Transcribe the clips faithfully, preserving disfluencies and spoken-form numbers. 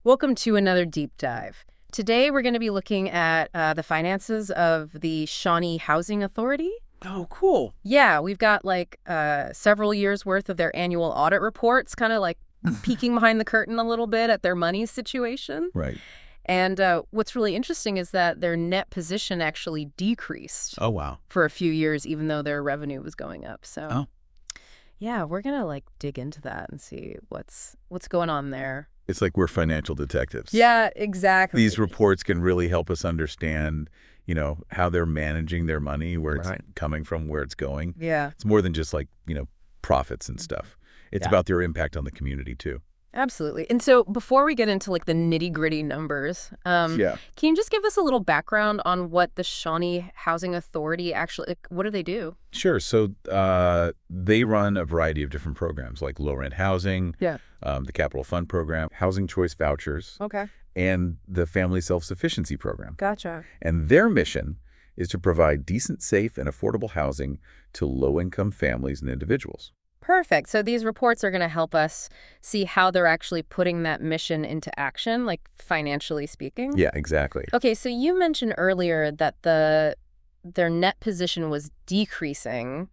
Welcome to another deep dive. Today we're going to be looking at uh, the finances of the Shawnee Housing Authority. Oh, cool. Yeah, we've got like uh, several years worth of their annual audit reports, kind of like peeking behind the curtain a little bit at their money situation. Right. And uh, what's really interesting is that their net position actually decreased Oh, wow. for a few years, even though their revenue was going up. So, Oh. yeah, we're gonna like dig into that and see what's what's going on there. It's like we're financial detectives. Yeah, exactly. These reports can really help us understand, you know, how they're managing their money, where it's Right. coming from, where it's going. Yeah, It's more than just like, you know, profits and stuff. It's Yeah. about their impact on the community, too. absolutely. And so before we get into like the nitty gritty numbers, um, Yeah. can you just give us a little background on what the Shawnee Housing Authority actually, like, what do they do? Sure. So uh, they run a variety of different programs like low-rent housing, Yeah. um, the Capital Fund Program, Housing Choice Vouchers, Okay. and the Family Self-Sufficiency Program. Gotcha. And their mission is to provide decent, safe, and affordable housing to low-income families and individuals. Perfect. So these reports are going to help us see how they're actually putting that mission into action, like financially speaking. Yeah, exactly. Okay, so you mentioned earlier that the their net position was decreasing,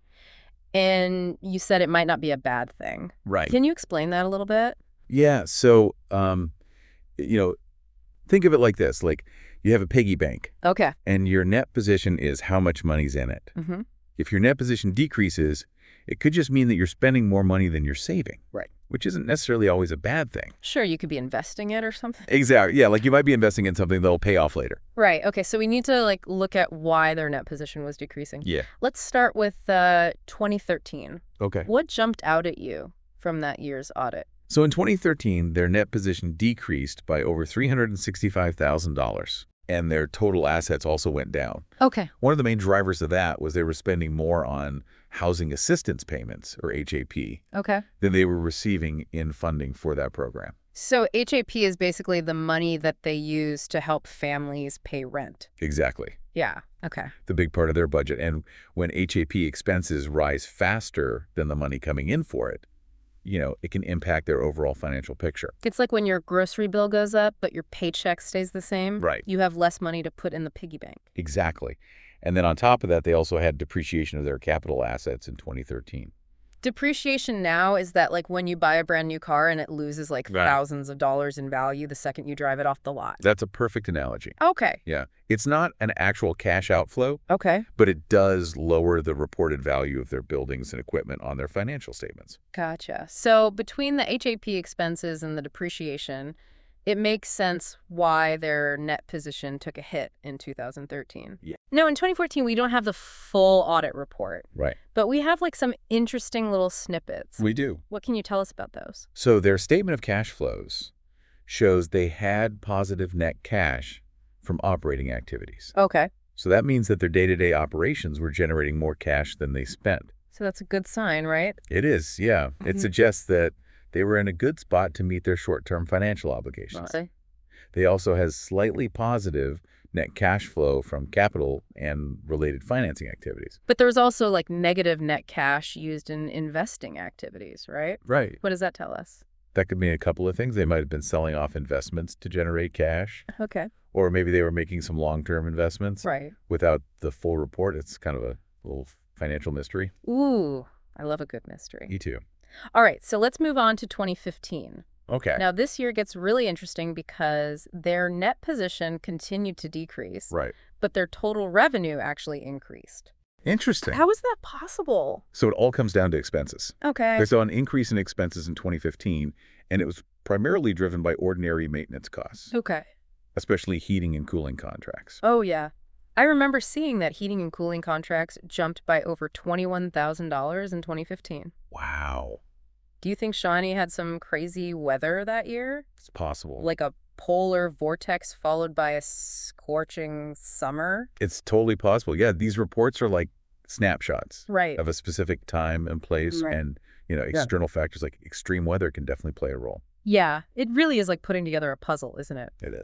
and you said it might not be a bad thing. Right. Can you explain that a little bit? Yeah. So, um, you know, think of it like this. Like you have a piggy bank Okay. and your net position is how much money's in it. Mm-hmm. If your net position decreases, it could just mean that you're spending more money than you're saving. Right. Which isn't necessarily always a bad thing. Sure, you could be investing it or something. Exactly. Yeah. Like you might be investing in something that'll pay off later. Right. Okay, so we need to like look at why their net position was decreasing. Yeah. Let's start with uh, twenty thirteen. Okay. What jumped out at you from that year's audit? So in twenty thirteen, their net position decreased by over three hundred sixty-five thousand dollars. And their total assets also went down. Okay. One of the main drivers of that was they were spending more on housing assistance payments, or H A P, Okay. than they were receiving in funding for that program. So H A P is basically the money that they use to help families pay rent. Exactly. Yeah. Okay. The big part of their budget. And when H A P expenses rise faster than the money coming in for it, you know, it can impact their overall financial picture. It's like when your grocery bill goes up, but your paycheck stays the same. Right. You have less money to put in the piggy bank. Exactly. And then on top of that, they also had depreciation of their capital assets in twenty thirteen. Depreciation now is that like when you buy a brand new car and it loses like Right. thousands of dollars in value the second you drive it off the lot. That's a perfect analogy. Okay. Yeah. It's not an actual cash outflow, Okay. but it does lower the reported value of their buildings and equipment on their financial statements. Gotcha. So between the H A P expenses and the depreciation, it makes sense why their net position took a hit in two thousand thirteen. Yeah. No, in twenty fourteen, we don't have the full audit report, Right. but we have like some interesting little snippets. We do. What can you tell us about those? So their statement of cash flows shows they had positive net cash from operating activities. Okay. So that means that their day-to-day operations were generating more cash than they spent. So that's a good sign, right? It is, yeah. It Mhm. suggests that they were in a good spot to meet their short-term financial obligations. Okay. They also has slightly positive net cash flow from capital and related financing activities. But there's also like negative net cash used in investing activities, right? Right. What does that tell us? That could mean a couple of things. They might have been selling off investments to generate cash, Okay. or maybe they were making some long-term investments. Right. Without the full report, it's kind of a little financial mystery. Ooh, I love a good mystery. Me too. All right, so let's move on to twenty fifteen. Okay. Now, this year gets really interesting because their net position continued to decrease, Right. but their total revenue actually increased. Interesting. How is that possible? So it all comes down to expenses. Okay. They saw an increase in expenses in twenty fifteen, and it was primarily driven by ordinary maintenance costs, Okay. especially heating and cooling contracts. Oh, yeah. I remember seeing that heating and cooling contracts jumped by over twenty-one thousand dollars in twenty fifteen. Wow. Do you think Shawnee had some crazy weather that year? It's possible. Like a polar vortex followed by a scorching summer? It's totally possible. Yeah, these reports are like snapshots Right. of a specific time and place, Right. and you know, external factors like extreme weather can definitely play a role. Yeah, it really is like putting together a puzzle, isn't it? It is.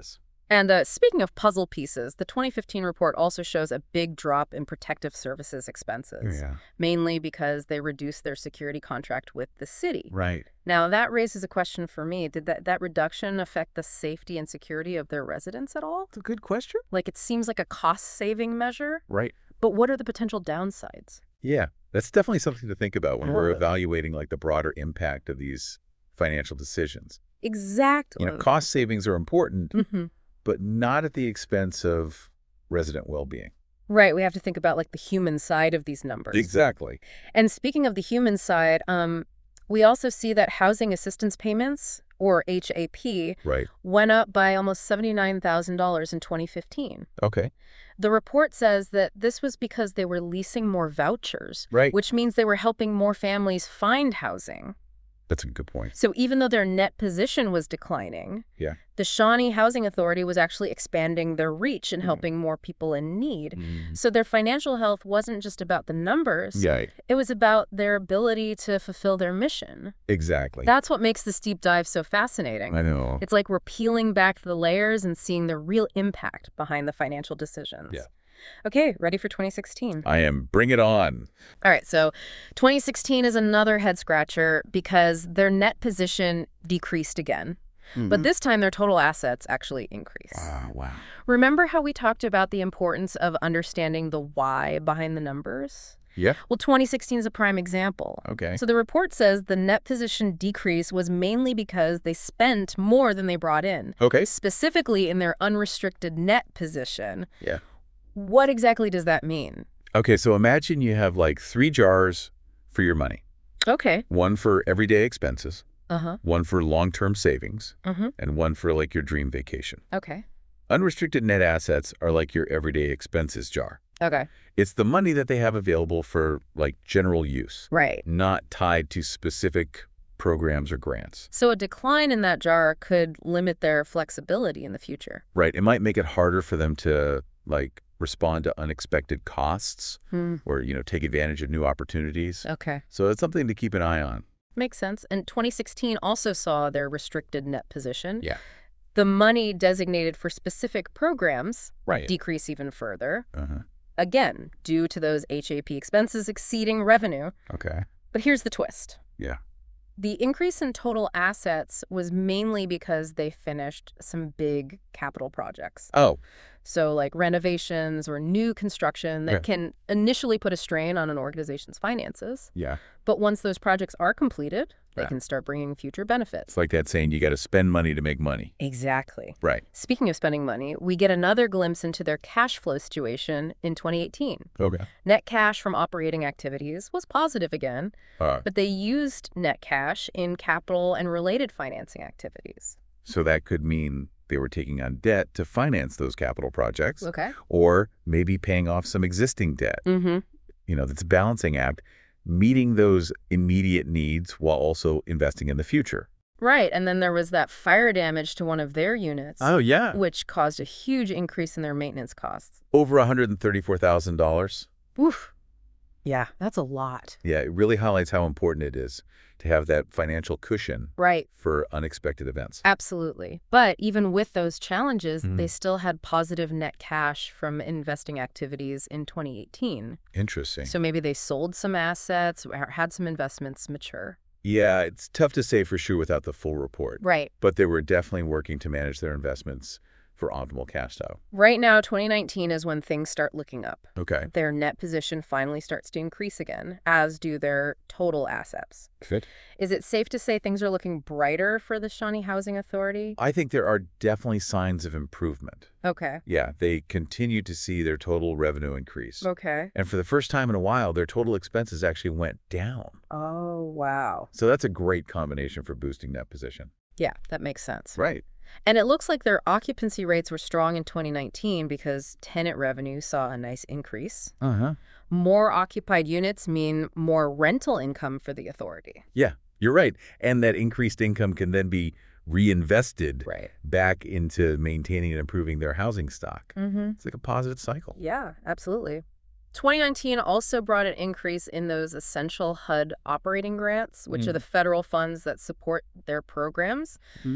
And uh, speaking of puzzle pieces, the twenty fifteen report also shows a big drop in protective services expenses, Yeah. mainly because they reduced their security contract with the city. Right. Now, that raises a question for me. Did that, that reduction affect the safety and security of their residents at all? It's a good question. Like, it seems like a cost-saving measure, Right. but what are the potential downsides? Yeah. That's definitely something to think about when we're Yeah. evaluating like the broader impact of these financial decisions. Exactly. You know, cost savings are important, Mhm. but not at the expense of resident well-being. Right, we have to think about, like, the human side of these numbers. Exactly. And speaking of the human side, um, we also see that housing assistance payments, or H A P, Right. went up by almost seventy-nine thousand dollars in twenty fifteen. Okay. The report says that this was because they were leasing more vouchers, Right. which means they were helping more families find housing. That's a good point. So even though their net position was declining, Yeah. the Shawnee Housing Authority was actually expanding their reach and Mm. helping more people in need. Mm. So their financial health wasn't just about the numbers. Yeah. It was about their ability to fulfill their mission. Exactly. That's what makes this deep dive so fascinating. I know. It's like we're peeling back the layers and seeing the real impact behind the financial decisions. Yeah. Okay, ready for twenty sixteen? I am. Bring it on. All right, so twenty sixteen is another head scratcher because their net position decreased again. But this time their total assets actually increased. Wow. Wow. Remember how we talked about the importance of understanding the why behind the numbers? Yeah. Well, twenty sixteen is a prime example. Okay. So the report says the net position decrease was mainly because they spent more than they brought in, Okay. specifically in their unrestricted net position. Yeah. What exactly does that mean? Okay. So imagine you have like three jars for your money. Okay. One for everyday expenses, Uh-huh. one for long-term savings, Mm-hmm. and one for like your dream vacation. Okay. Unrestricted net assets are like your everyday expenses jar. Okay. It's the money that they have available for like general use, Right. not tied to specific programs or grants. So a decline in that jar could limit their flexibility in the future. Right. It might make it harder for them to like respond to unexpected costs Hmm. or, you know, take advantage of new opportunities. Okay. So it's something to keep an eye on. Makes sense. And twenty sixteen also saw their restricted net position. Yeah. The money designated for specific programs Right. decrease even further. Uh-huh. Again, due to those H A P expenses exceeding revenue. Okay. But here's the twist. Yeah. The increase in total assets was mainly because they finished some big capital projects. Oh, So like renovations or new construction that Yeah. can initially put a strain on an organization's finances. yeah. But once those projects are completed, they Yeah. can start bringing future benefits. It's like that saying, you got to spend money to make money. Exactly. Right. Speaking of spending money, we get another glimpse into their cash flow situation in twenty eighteen. Okay. Net cash from operating activities was positive again, Uh, but they used net cash in capital and related financing activities. so that could mean they were taking on debt to finance those capital projects, Okay. or maybe paying off some existing debt. Mm-hmm. You know, that's a balancing act, meeting those immediate needs while also investing in the future. Right, and then there was that fire damage to one of their units, yeah. which caused a huge increase in their maintenance costs. Over one hundred thirty-four thousand dollars. Oof. Yeah, that's a lot. Yeah, it really highlights how important it is to have that financial cushion Right. for unexpected events. Absolutely. But even with those challenges, Mhm. they still had positive net cash from investing activities in twenty eighteen. Interesting. So maybe they sold some assets or had some investments mature. Yeah, it's tough to say for sure without the full report. Right. But they were definitely working to manage their investments for optimal cash flow. Right now, twenty nineteen is when things start looking up. Okay. Their net position finally starts to increase again, as do their total assets. Fit. Is it safe to say things are looking brighter for the Shawnee Housing Authority? I think there are definitely signs of improvement. Okay. Yeah, they continue to see their total revenue increase. Okay. And for the first time in a while, their total expenses actually went down. Oh, wow. So that's a great combination for boosting that position. Yeah, that makes sense. Right. And it looks like their occupancy rates were strong in twenty nineteen because tenant revenue saw a nice increase. Uh-huh. More occupied units mean more rental income for the authority. Yeah, you're right. And that increased income can then be reinvested Right. back into maintaining and improving their housing stock. Mm-hmm. It's like a positive cycle. Yeah, absolutely. twenty nineteen also brought an increase in those essential H U D operating grants, which Mm. are the federal funds that support their programs. Mhm.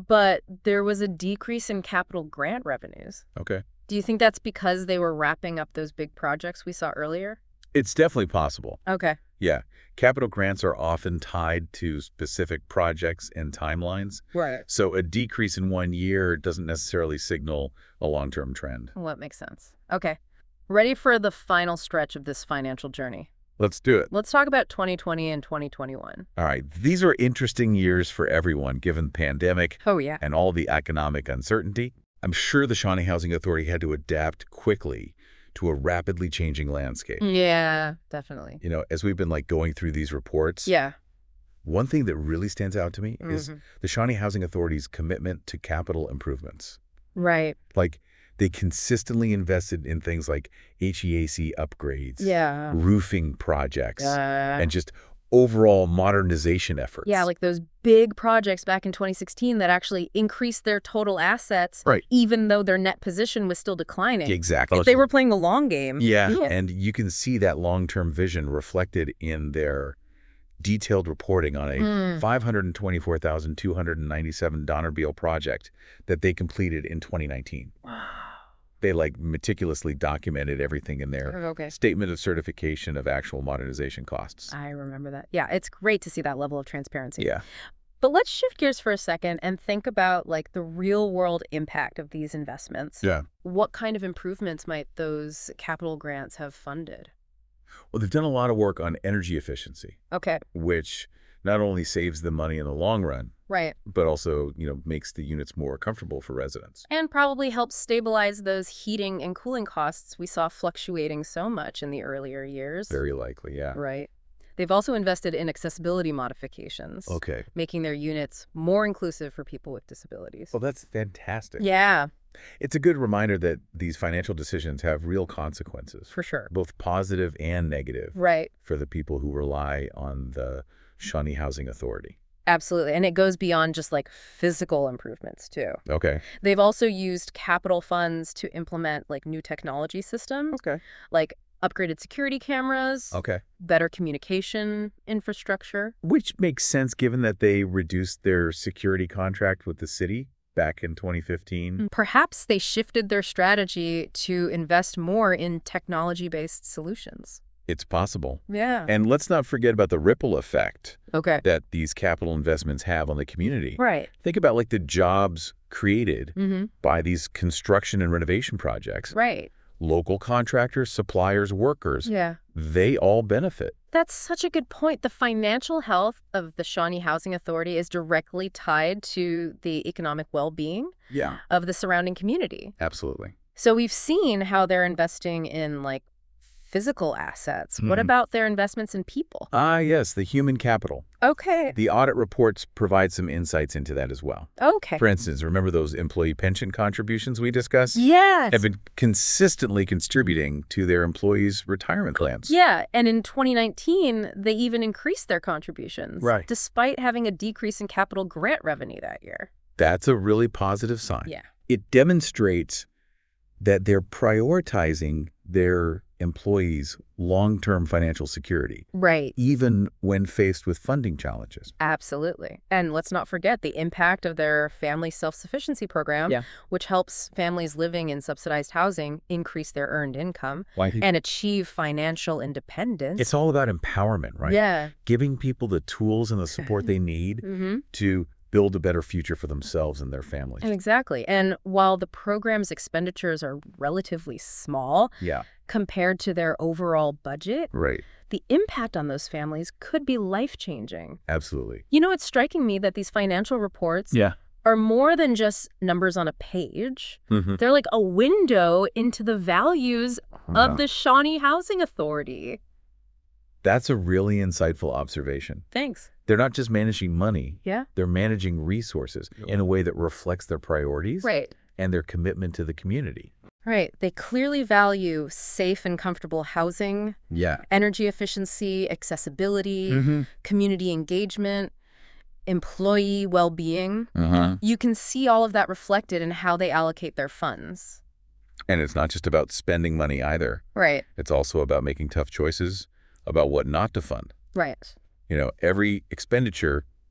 But there was a decrease in capital grant revenues. Okay. Do you think that's because they were wrapping up those big projects we saw earlier? It's definitely possible. Okay. Yeah. Capital grants are often tied to specific projects and timelines. Right. So a decrease in one year doesn't necessarily signal a long-term trend. Well, that makes sense. Okay. Ready for the final stretch of this financial journey. Let's do it. Let's talk about twenty twenty and twenty twenty-one. All right. These are interesting years for everyone, given the pandemic Oh, yeah. and all the economic uncertainty. I'm sure the Shawnee Housing Authority had to adapt quickly to a rapidly changing landscape. Yeah, definitely. You know, as we've been like going through these reports, Yeah. one thing that really stands out to me is Mhm. the Shawnee Housing Authority's commitment to capital improvements. Right. Like, they consistently invested in things like H V A C upgrades, Yeah. roofing projects, Uh, and just overall modernization efforts. yeah, like those big projects back in twenty sixteen that actually increased their total assets, Right. even though their net position was still declining. Exactly. If they were playing the long game. Yeah, and you can see that long-term vision reflected in their detailed reporting on a Mm. five hundred twenty-four thousand two hundred ninety-seven Donner Beal project that they completed in twenty nineteen. They like meticulously documented everything in their Okay. statement of certification of actual modernization costs. I remember that. Yeah, it's great to see that level of transparency. Yeah. But let's shift gears for a second and think about like the real world impact of these investments. Yeah. What kind of improvements might those capital grants have funded? Well, they've done a lot of work on energy efficiency, Okay. which not only saves them money in the long run, Right. but also, you know, makes the units more comfortable for residents. And probably helps stabilize those heating and cooling costs we saw fluctuating so much in the earlier years. Very likely, yeah. Right. They've also invested in accessibility modifications, Okay. making their units more inclusive for people with disabilities. Well, that's fantastic. Yeah, It's a good reminder that these financial decisions have real consequences, for sure. both positive and negative, Right. for the people who rely on the Shawnee Housing Authority. Absolutely. And it goes beyond just like physical improvements too. Okay. They've also used capital funds to implement like new technology systems, Okay. like upgraded security cameras, Okay. better communication infrastructure. Which makes sense given that they reduced their security contract with the city back in twenty fifteen. Perhaps they shifted their strategy to invest more in technology-based solutions. It's possible. Yeah. And let's not forget about the ripple effect Okay. that these capital investments have on the community. Right. Think about like the jobs created Mm-hmm. by these construction and renovation projects. Right. Local contractors, suppliers, workers, Yeah. they all benefit. That's such a good point. The financial health of the Shawnee Housing Authority is directly tied to the economic well-being Yeah. of the surrounding community. Absolutely. So we've seen how they're investing in like physical assets. What Mhm. about their investments in people? Ah, yes, the human capital. Okay. The audit reports provide some insights into that as well. Okay. For instance, remember those employee pension contributions we discussed? Yes. Have been consistently contributing to their employees' retirement plans. Yeah, and in twenty nineteen, they even increased their contributions, Right. despite having a decrease in capital grant revenue that year. That's a really positive sign. Yeah. It demonstrates that they're prioritizing their employees' long-term financial security, Right. even when faced with funding challenges. Absolutely. And let's not forget the impact of their family self-sufficiency program, Yeah. which helps families living in subsidized housing increase their earned income Why? and achieve financial independence. It's all about empowerment, right? Yeah. Giving people the tools and the support they need Mm-hmm. to build a better future for themselves and their families. Exactly. And while the program's expenditures are relatively small Yeah, compared to their overall budget, right. the impact on those families could be life-changing. Absolutely. You know, it's striking me that these financial reports Yeah. are more than just numbers on a page. Mm-hmm. They're like a window into the values of the Shawnee Housing Authority. That's a really insightful observation. Thanks. They're not just managing money. Yeah. They're managing resources in a way that reflects their priorities Right. and their commitment to the community. Right. They clearly value safe and comfortable housing, Yeah. energy efficiency, accessibility, Mm-hmm. community engagement, employee well-being. Uh-huh. You can see all of that reflected in how they allocate their funds. And it's not just about spending money either. Right. It's also about making tough choices about what not to fund. Right. You know, every expenditure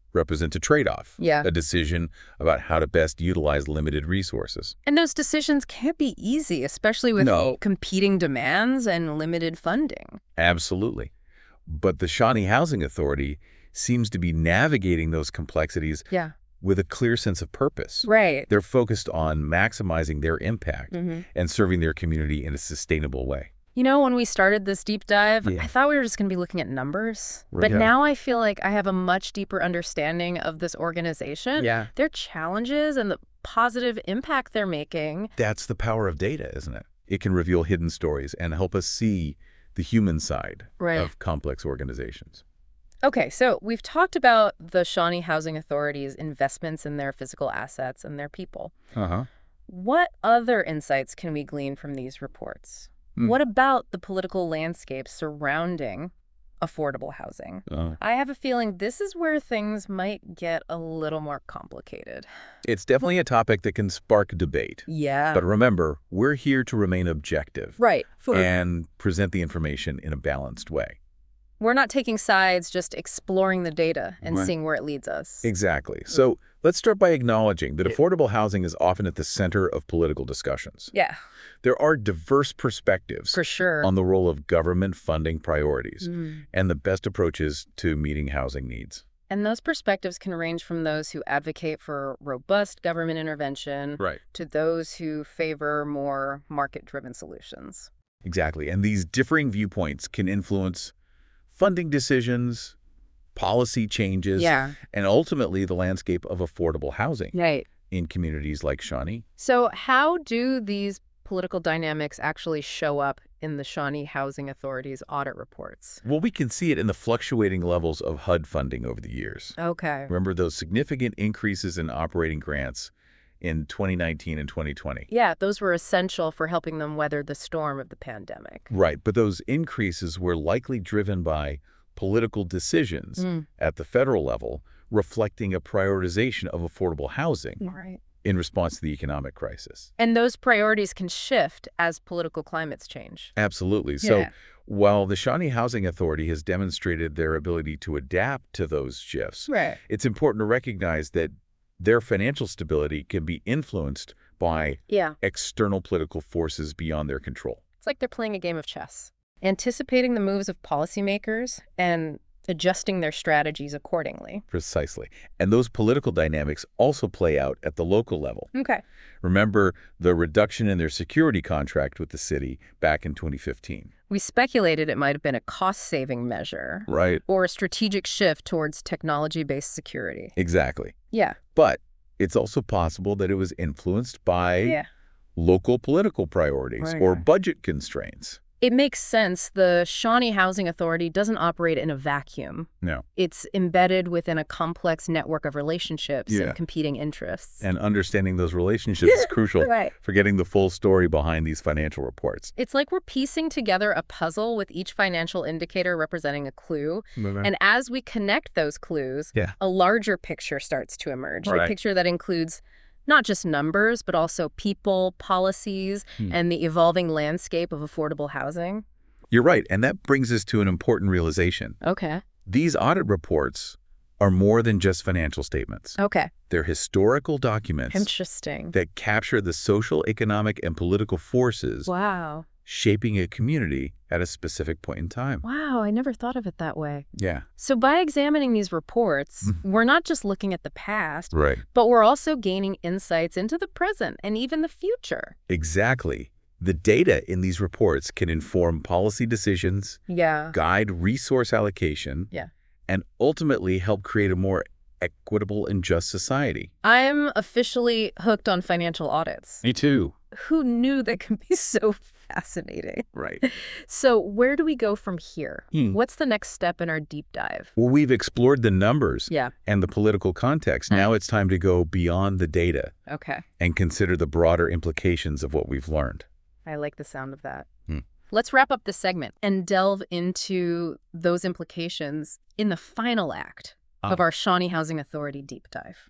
represent a trade-off, Yeah. a decision about how to best utilize limited resources. And those decisions can't be easy, especially with No. competing demands and limited funding. Absolutely. But the Shawnee Housing Authority seems to be navigating those complexities Yeah. with a clear sense of purpose. Right. They're focused on maximizing their impact Mm-hmm. and serving their community in a sustainable way. You know, when we started this deep dive, Yeah. I thought we were just going to be looking at numbers. Right. But Yeah. now I feel like I have a much deeper understanding of this organization, Yeah. their challenges, and the positive impact they're making. That's the power of data, isn't it? It can reveal hidden stories and help us see the human side Right. of complex organizations. Okay, so we've talked about the Shawnee Housing Authority's investments in their physical assets and their people. Uh-huh. What other insights can we glean from these reports? Hmm. What about the political landscape surrounding affordable housing? Uh, I have a feeling this is where things might get a little more complicated. it's definitely a topic that can spark debate. Yeah. But remember, we're here to remain objective Right. and present the information in a balanced way. We're not taking sides, just exploring the data and Right. seeing where it leads us. Exactly. So let's start by acknowledging that affordable housing is often at the center of political discussions. Yeah, There are diverse perspectives for sure. on the role of government funding priorities Mm. and the best approaches to meeting housing needs. And those perspectives can range from those who advocate for robust government intervention Right. to those who favor more market-driven solutions. Exactly. And these differing viewpoints can influence funding decisions, policy changes, Yeah, and ultimately the landscape of affordable housing right. in communities like Shawnee. So how do these political dynamics actually show up in the Shawnee Housing Authority's audit reports? Well, we can see it in the fluctuating levels of H U D funding over the years. Okay. Remember those significant increases in operating grants in twenty nineteen and twenty twenty? Yeah, those were essential for helping them weather the storm of the pandemic. Right, but those increases were likely driven by political decisions Mm. at the federal level, reflecting a prioritization of affordable housing Right. in response to the economic crisis. And those priorities can shift as political climates change. Absolutely. So Yeah. while the Shawnee Housing Authority has demonstrated their ability to adapt to those shifts, Right. it's important to recognize that their financial stability can be influenced by Yeah. external political forces beyond their control. It's like they're playing a game of chess, anticipating the moves of policymakers and adjusting their strategies accordingly. Precisely. And those political dynamics also play out at the local level. Okay. Remember the reduction in their security contract with the city back in twenty fifteen. We speculated it might have been a cost-saving measure Right. or a strategic shift towards technology-based security. Exactly. Yeah. But it's also possible that it was influenced by Yeah. local political priorities Right, or right. budget constraints. It makes sense. The Shawnee Housing Authority doesn't operate in a vacuum. No. It's embedded within a complex network of relationships Yeah. and competing interests. And understanding those relationships is crucial Right. for getting the full story behind these financial reports. It's like we're piecing together a puzzle with each financial indicator representing a clue. And as we connect those clues, Yeah. a larger picture starts to emerge. A Right. picture that includes not just numbers, but also people, policies, Hmm. and the evolving landscape of affordable housing. You're right. And that brings us to an important realization. Okay. These audit reports are more than just financial statements. Okay. They're historical documents Interesting. that capture the social, economic, and political forces Wow. shaping a community at a specific point in time. Wow, I never thought of it that way. Yeah. So by examining these reports, we're not just looking at the past, Right. but we're also gaining insights into the present and even the future. Exactly. The data in these reports can inform policy decisions, Yeah. guide resource allocation, Yeah. and ultimately help create a more equitable and just society. I'm officially hooked on financial audits. Me too. Who knew they could be so fascinating? Right. So where do we go from here? Hmm. What's the next step in our deep dive? Well, we've explored the numbers Yeah. and the political context. Now it's time to go beyond the data Okay. and consider the broader implications of what we've learned. I like the sound of that. Hmm. Let's wrap up this segment and delve into those implications in the final act Ah. of our Shawnee Housing Authority deep dive.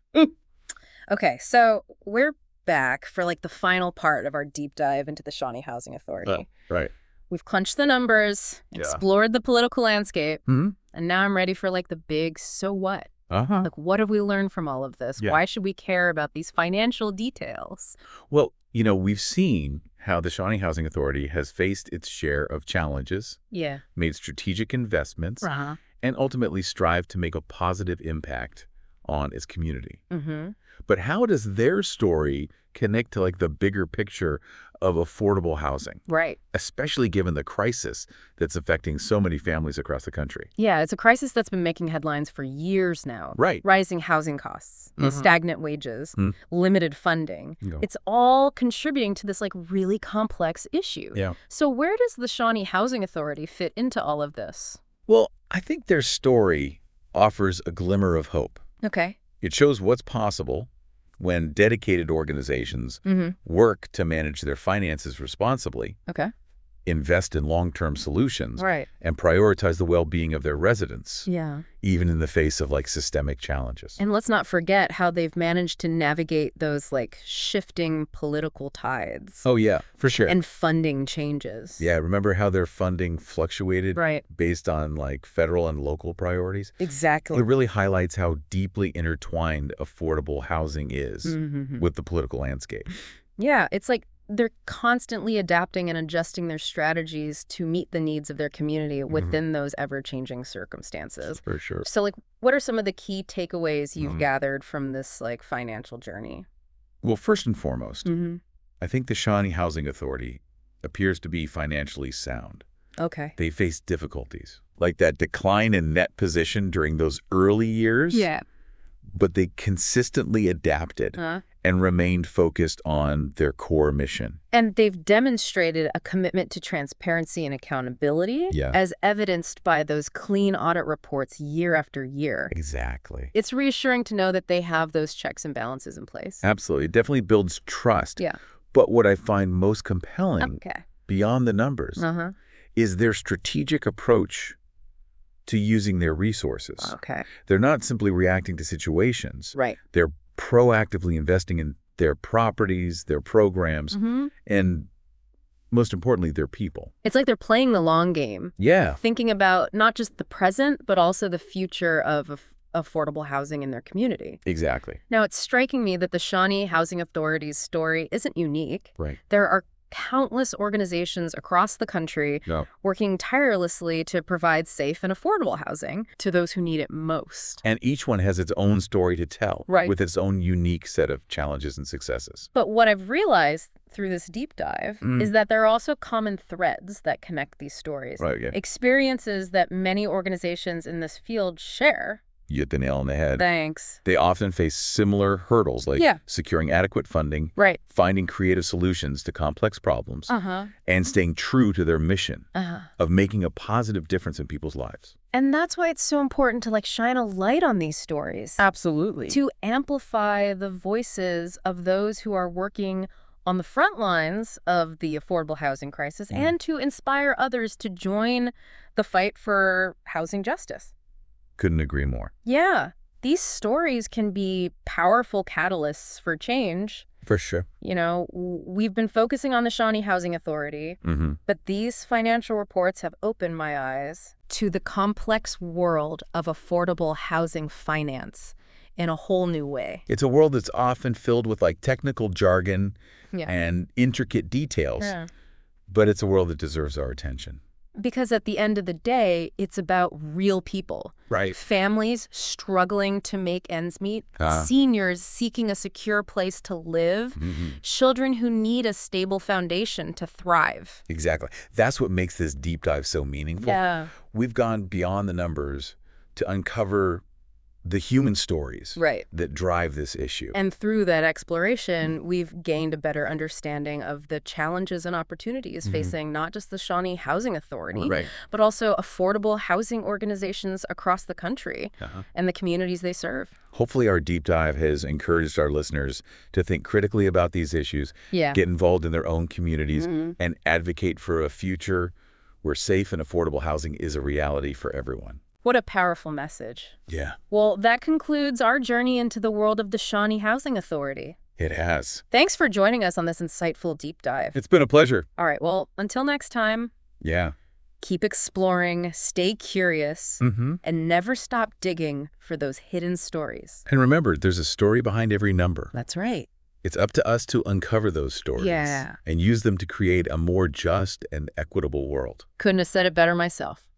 Okay, so we're back for like the final part of our deep dive into the Shawnee Housing Authority. Right. We've crunched the numbers, Yeah. explored the political landscape, Hmm? and now I'm ready for like the big so what. Uh-huh. Like, what have we learned from all of this? Yeah. Why should we care about these financial details? Well, you know, we've seen how the Shawnee Housing Authority has faced its share of challenges, Yeah. made strategic investments, Uh-huh. and ultimately strived to make a positive impact on its community. Mm-hmm. But how does their story connect to like the bigger picture of affordable housing, Right. especially given the crisis that's affecting so many families across the country? Yeah, it's a crisis that's been making headlines for years now. Right. Rising housing costs, you know, Mhm. stagnant wages, Hmm. limited funding. Yeah. It's all contributing to this like really complex issue. Yeah. So where does the Shawnee Housing Authority fit into all of this? Well, I think their story offers a glimmer of hope. Okay. It shows what's possible when dedicated organizations Mm-hmm. work to manage their finances responsibly, Okay. invest in long-term solutions, Right. and prioritize the well-being of their residents, Yeah. even in the face of like systemic challenges. And let's not forget how they've managed to navigate those like shifting political tides Oh, yeah, for sure. and funding changes. Yeah, remember how their funding fluctuated Right. based on like federal and local priorities? Exactly. It really highlights how deeply intertwined affordable housing is Mm-hmm. with the political landscape. Yeah, it's like they're constantly adapting and adjusting their strategies to meet the needs of their community within those ever-changing circumstances. For sure. So, like, what are some of the key takeaways you've Mhm. gathered from this, like, financial journey? Well, first and foremost, Mm-hmm. I think the Shawnee Housing Authority appears to be financially sound. Okay. They faced difficulties, like that decline in net position during those early years, but they consistently adapted Uh, and remained focused on their core mission. and they've demonstrated a commitment to transparency and accountability, Yeah. as evidenced by those clean audit reports year after year. Exactly. It's reassuring to know that they have those checks and balances in place. Absolutely. It definitely builds trust. Yeah. But what I find most compelling, Okay. beyond the numbers, Uh-huh. is their strategic approach to using their resources. Okay. They're not simply reacting to situations. Right. They're proactively investing in their properties, their programs, Mm-hmm. and most importantly, their people. It's like they're playing the long game, Yeah. thinking about not just the present, but also the future of aff- affordable housing in their community. Exactly. Now, it's striking me that the Shawnee Housing Authority's story isn't unique. Right. There are countless organizations across the country No. working tirelessly to provide safe and affordable housing to those who need it most. And each one has its own story to tell, Right. with its own unique set of challenges and successes. But what I've realized through this deep dive Mm. is that there are also common threads that connect these stories. Right, yeah. Experiences that many organizations in this field share. You hit the nail on the head. Thanks. They often face similar hurdles like Yeah. securing adequate funding, Right. finding creative solutions to complex problems, Uh-huh. and staying true to their mission Uh-huh. of making a positive difference in people's lives. And that's why it's so important to like shine a light on these stories. Absolutely. To amplify the voices of those who are working on the front lines of the affordable housing crisis Mm. and to inspire others to join the fight for housing justice. Couldn't agree more. Yeah, these stories can be powerful catalysts for change. For sure. You know, w- we've been focusing on the Shawnee Housing Authority, Mm-hmm. but these financial reports have opened my eyes to the complex world of affordable housing finance in a whole new way. It's a world that's often filled with like technical jargon Yeah. and intricate details, Yeah. but it's a world that deserves our attention. Because at the end of the day, it's about real people. Right. Families struggling to make ends meet, Ah. seniors seeking a secure place to live, Mm-hmm. children who need a stable foundation to thrive. Exactly. That's what makes this deep dive so meaningful. Yeah. We've gone beyond the numbers to uncover the human stories Right. that drive this issue. And through that exploration, we've gained a better understanding of the challenges and opportunities Mhm. facing not just the Shawnee Housing Authority, Right. but also affordable housing organizations across the country Uh-huh. and the communities they serve. Hopefully our deep dive has encouraged our listeners to think critically about these issues, Yeah. get involved in their own communities, Mhm. and advocate for a future where safe and affordable housing is a reality for everyone. What a powerful message. Yeah, Well, that concludes our journey into the world of the Shawnee Housing Authority. it has. Thanks for joining us on this insightful deep dive. It's been a pleasure. All right, well, until next time. Yeah. Keep exploring, stay curious, Mm-hmm. and never stop digging for those hidden stories. And remember, there's a story behind every number. That's right. It's up to us to uncover those stories Yeah. and use them to create a more just and equitable world. Couldn't have said it better myself.